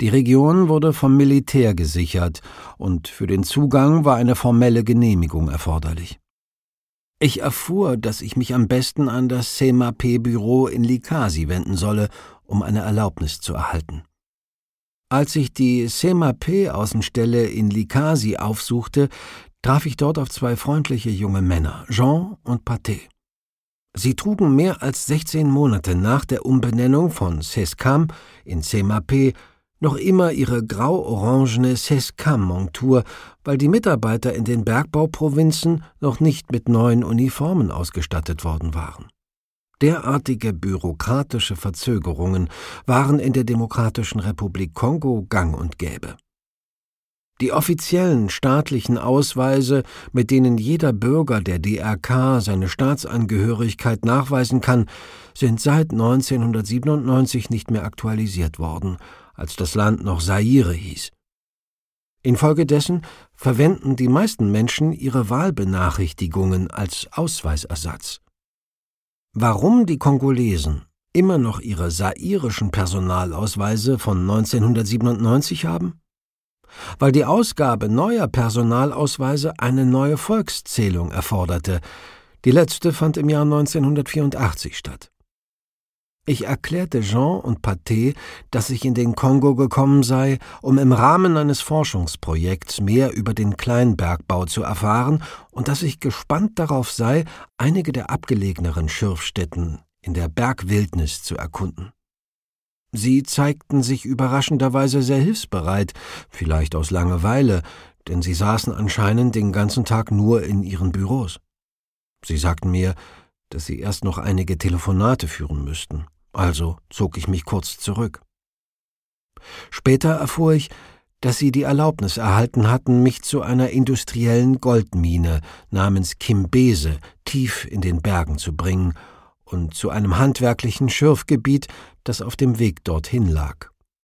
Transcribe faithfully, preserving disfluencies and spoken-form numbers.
Die Region wurde vom Militär gesichert und für den Zugang war eine formelle Genehmigung erforderlich. Ich erfuhr, dass ich mich am besten an das C M A P-Büro in Likasi wenden solle, um eine Erlaubnis zu erhalten. Als ich die C M A P-Außenstelle in Likasi aufsuchte, traf ich dort auf zwei freundliche junge Männer, Jean und Pathé. Sie trugen mehr als sechzehn Monate nach der Umbenennung von Sescam in C M A P noch immer ihre grau-orangene Sescam-Montur, weil die Mitarbeiter in den Bergbauprovinzen noch nicht mit neuen Uniformen ausgestattet worden waren. Derartige bürokratische Verzögerungen waren in der Demokratischen Republik Kongo gang und gäbe. Die offiziellen staatlichen Ausweise, mit denen jeder Bürger der D R K seine Staatsangehörigkeit nachweisen kann, sind seit neunzehnhundertsiebenundneunzig nicht mehr aktualisiert worden, als das Land noch Zaire hieß. Infolgedessen verwenden die meisten Menschen ihre Wahlbenachrichtigungen als Ausweisersatz. Warum die Kongolesen immer noch ihre zairischen Personalausweise von neunzehnhundertsiebenundneunzig haben? Weil die Ausgabe neuer Personalausweise eine neue Volkszählung erforderte. Die letzte fand im Jahr neunzehnhundertvierundachtzig statt. Ich erklärte Jean und Pathé, dass ich in den Kongo gekommen sei, um im Rahmen eines Forschungsprojekts mehr über den Kleinbergbau zu erfahren und dass ich gespannt darauf sei, einige der abgelegeneren Schürfstätten in der Bergwildnis zu erkunden. Sie zeigten sich überraschenderweise sehr hilfsbereit, vielleicht aus Langeweile, denn sie saßen anscheinend den ganzen Tag nur in ihren Büros. Sie sagten mir, dass sie erst noch einige Telefonate führen müssten, also zog ich mich kurz zurück. Später erfuhr ich, dass sie die Erlaubnis erhalten hatten, mich zu einer industriellen Goldmine namens Kimbese tief in den Bergen zu bringen und zu einem handwerklichen Schürfgebiet, das auf dem Weg dorthin lag.